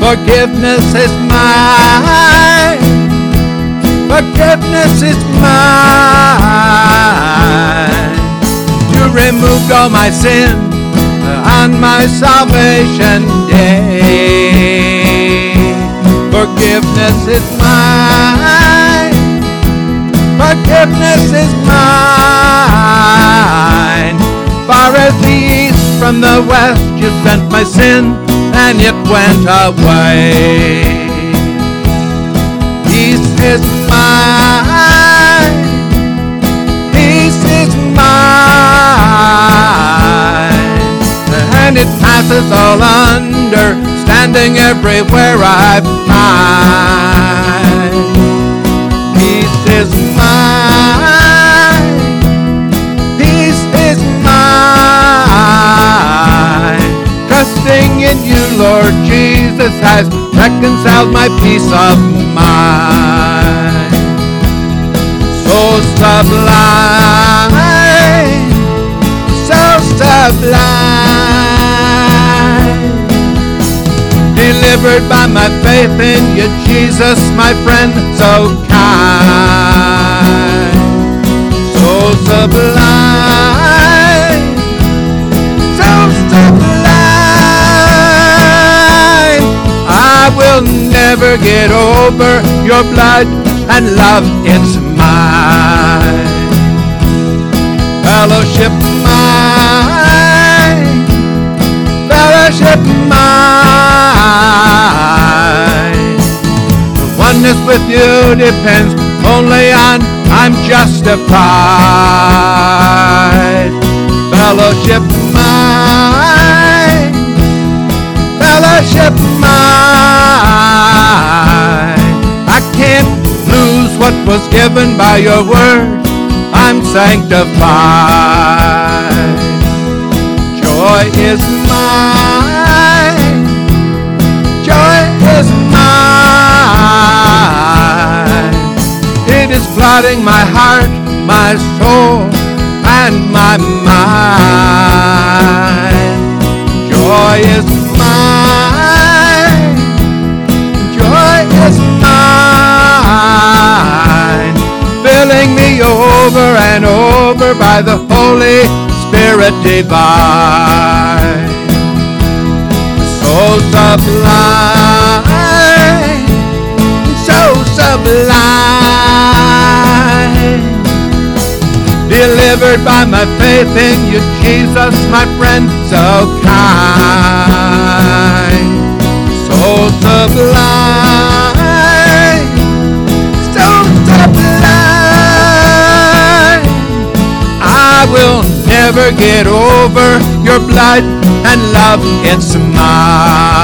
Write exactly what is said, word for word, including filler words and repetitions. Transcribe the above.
Forgiveness is mine. Forgiveness is mine. You removed all my sin on my salvation day. Forgiveness is mine. Forgiveness is mine. Far as the east from the west, you sent my sin, and it went away. Peace is mine. Peace is mine. And it passes all understanding everywhere I find. Peace is mine. Peace is mine. Trusting in you, Lord Jesus, has reconciled my peace of mind. So sublime, so sublime. Delivered by my faith in you, Jesus, my friend, so kind. So sublime, so sublime. I will never get over your blood and love, it's mine. Fellowship mine. Fellowship mine. The oneness with you depends only on I'm justified. Fellowship mine. Fellowship mine. I can't lose what was given by your word. I'm sanctified. Joy is mine. Joy is mine. It is flooding my heart, my soul, and my mind. Joy is mine. Joy is mine. Filling me over and over by the Holy Spirit divine. So sublime, so sublime. Delivered by my faith in you, Jesus, my friend, so kind. So sublime, so sublime. I will never get over your blood and love, it's mine.